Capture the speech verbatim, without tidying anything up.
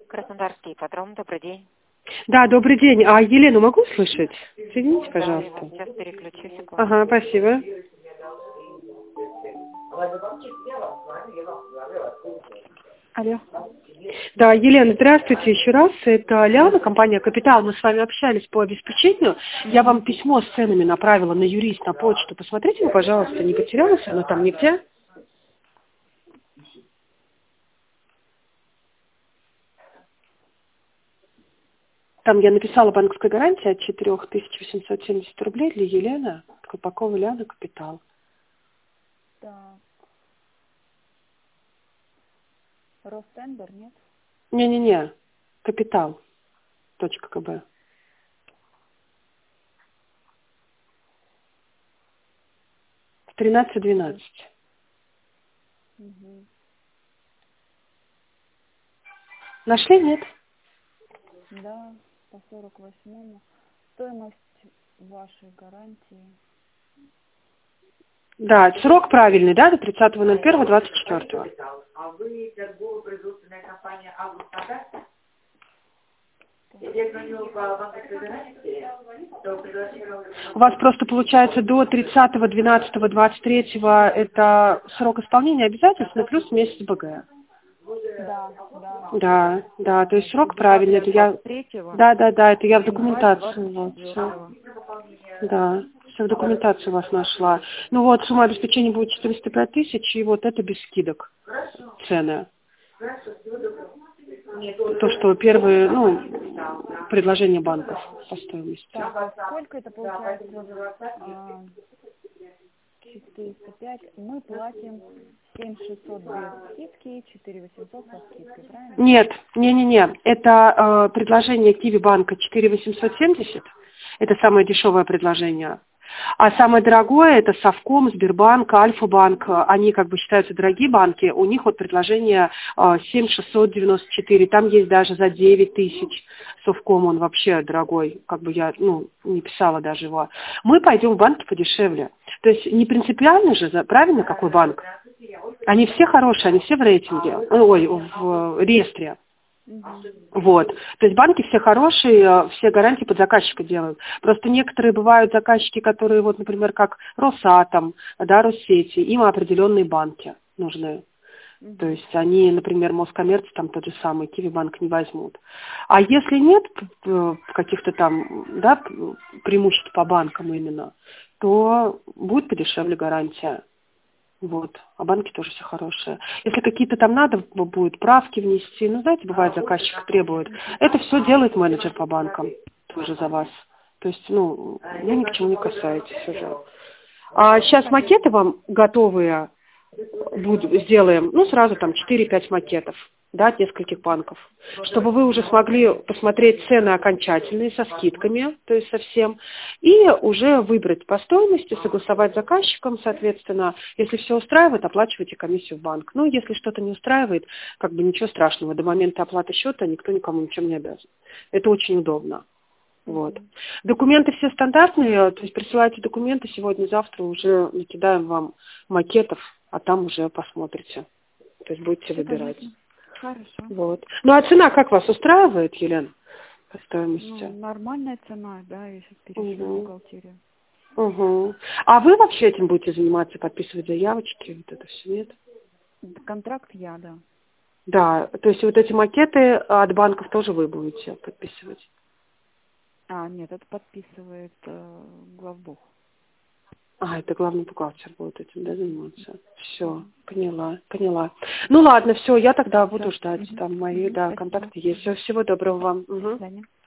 Краснодарский ипподром, добрый день. Да, добрый день. А Елену могу слышать? Соедините, пожалуйста. Да, сейчас переключу, секунду. Ага, спасибо. Алло. Да, Елена, здравствуйте еще раз. Это Ляна, компания «Капитал». Мы с вами общались по обеспечению. Я вам письмо с ценами направила на юрист, на почту. Посмотрите, вы, пожалуйста, не потерялось оно там нигде? Там я написала банковская гарантия от четыре тысячи восемьсот семьдесят рублей для Елены. Колпакова Ляна, «Капитал». Так. Ростендер, нет? Не-не-не, «Капитал». Точка КБ. тринадцать двенадцать. Угу. Нашли, нет? Да, по сорок восьмому. Стоимость вашей гарантии. Да, срок правильный, да, до тридцатого ноль первого двадцать четвёртого. А вы торгово-производственная компания «Август-Ага»? Я звонила по банковской гарантии, то предложила... У вас просто получается до тридцатого двенадцатого двадцать третьего это срок исполнения обязательств, плюс месяц БГ. Да, да. Да, да, то есть срок правильный, это я... Да, да, да, это я в документацию, вот, всё. Да, все в документацию вас нашла. Ну вот, сумма обеспечения будет четыреста пять тысяч, и вот это без скидок цены. То, что первые, ну, предложения банков по стоимости. Так, а сколько это получается? А, четыреста пять. Мы платим семь шестьсот без скидки, четыре восемьсот со скидкой, правильно? Нет, не-не-не, это э, предложение Киви банка четыре восемьсот семьдесят, это самое дешевое предложение. А самое дорогое это Совком, Сбербанк, Альфа-банк, они как бы считаются дорогие банки, у них вот предложение э, семь шестьсот девяносто четыре, там есть даже за девять тысяч. Совком он вообще дорогой, как бы я, ну, не писала даже его. Мы пойдем в банки подешевле. То есть не принципиально же, правильно, какой банк? Они все хорошие, они все в рейтинге, ой, в реестре. Вот. То есть банки все хорошие, все гарантии под заказчика делают. Просто некоторые бывают заказчики, которые, вот, например, как Росатом, да, Россети, им определенные банки нужны. Mm-hmm. То есть они, например, Москоммерц, там тот же самый, Киви-банк не возьмут. А если нет каких-то там, да, преимуществ по банкам именно, то будет подешевле гарантия. Вот. А банки тоже все хорошие. Если какие-то там надо будет правки внести, ну, знаете, бывает, заказчик требует. Это все делает менеджер по банкам тоже за вас. То есть, ну, вы ни к чему не касаетесь уже. А сейчас макеты вам готовые будут, сделаем, ну, сразу там четыре-пять макетов, да, от нескольких банков, чтобы вы уже смогли посмотреть цены окончательные со скидками, то есть совсем, и уже выбрать по стоимости, согласовать с заказчиком, соответственно, если все устраивает, оплачивайте комиссию в банк. Ну, если что-то не устраивает, как бы ничего страшного, до момента оплаты счета никто никому ничем не обязан. Это очень удобно. Вот. Документы все стандартные, то есть присылайте документы, сегодня-завтра уже накидаем вам макетов, а там уже посмотрите. То есть будете все выбирать. Хорошо. Вот. Ну а цена как вас устраивает, Елена, по стоимости? Ну, нормальная цена, да, если перешли угу. в бухгалтерию. Угу. А вы вообще этим будете заниматься, подписывать заявочки, вот это все, нет? Контракт я, да. Да, то есть вот эти макеты от банков тоже вы будете подписывать? А, нет, это подписывает э, главбух. А, это главный бухгалтер будет этим, да, заниматься. Все, поняла, поняла. Ну ладно, все, я тогда буду ждать. Там мои, да, контакты есть. Все, всего доброго вам. Угу.